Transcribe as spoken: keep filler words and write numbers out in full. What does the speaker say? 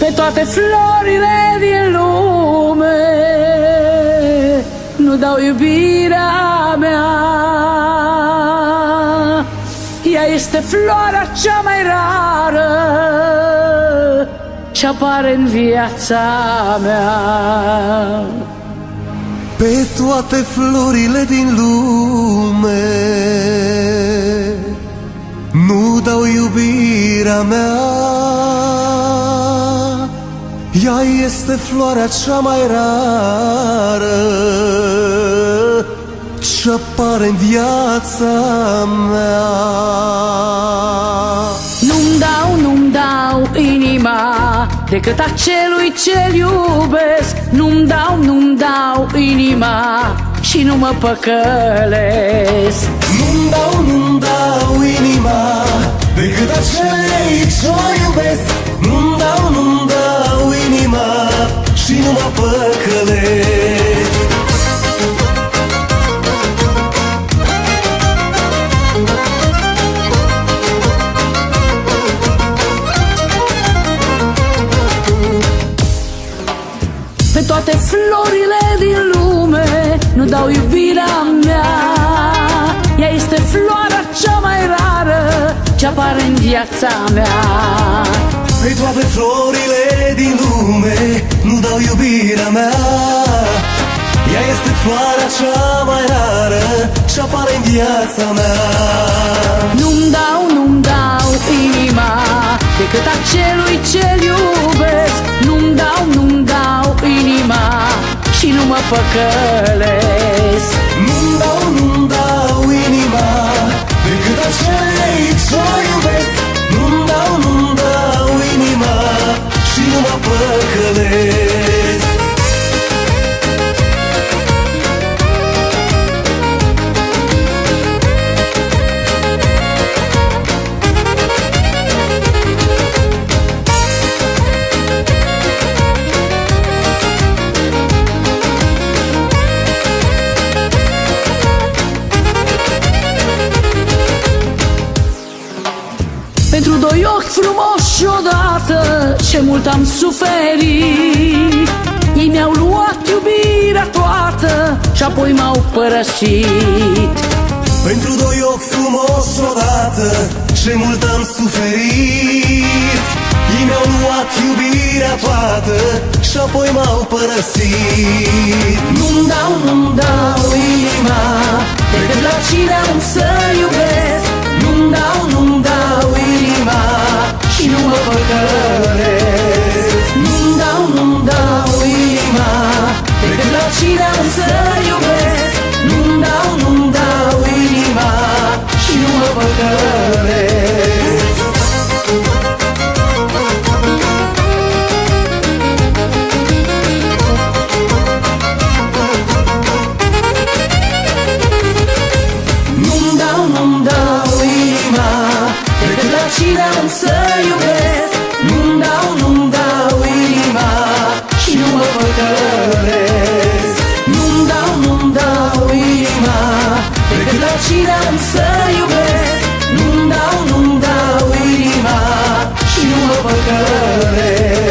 Pe toate florile din lume nu dau iubirea mea. Ea este floarea cea mai rară ce apare în viața mea. Pe toate florile din lume nu dau iubirea mea. Ea este floarea cea mai rară ce apare în viața mea. Nu-mi dau, nu-mi dau inima decât acelui ce-l iubesc. Nu-mi dau, nu-mi dau inima și nu mă păcălesc. Nu-mi dau, nu-mi dau inima decât acelei ce-o iubesc. Nu-mi dau, nu-mi dau inima și nu mă păcălesc. Pe toate florile din lume nu dau iubirea mea. Ea este floarea cea mai rară ce apare în viața mea. Pe toate florile din lume nu dau iubirea mea. Ea este floarea cea mai rară ce apare în viața mea. Nu-mi dau, nu-mi dau inima decât acelui ce-l iubesc. Nu-mi dau, nu-mi dau inima și nu mă păcălesc. Nu-mi dau, nu-mi dau inima decât acelei ce-o iubesc. Nu-mi dau, nu-mi dau inima și nu mă păcălesc. Pentru doi ochi frumoși odată ce mult am suferit. Ei mi-au luat iubirea toată și apoi m-au părăsit. Pentru doi ochi frumoși odată ce mult am suferit. Ei mi-au luat iubirea toată și apoi m-au părăsit. Nu-mi dau, nu-mi dau inima decât la cine am să iubesc. Nu-mi dau, nu-mi dau inima și nu mă păcălesc. Nu-mi dau, nu-mi dau inima decât la cine am să iubesc. Nu-mi dau, nu-mi dau inima și nu mă păcălesc. Nu-mi dau, nu-mi dau inima decât la cine am să iubesc. Nu-mi dau, nu-mi dau inima și nu mă păcălesc. Nu-mi dau, nu-mi dau inima decât la cine am să iubesc. Nu-mi dau, nu-mi dau inima și nu mă păcălesc.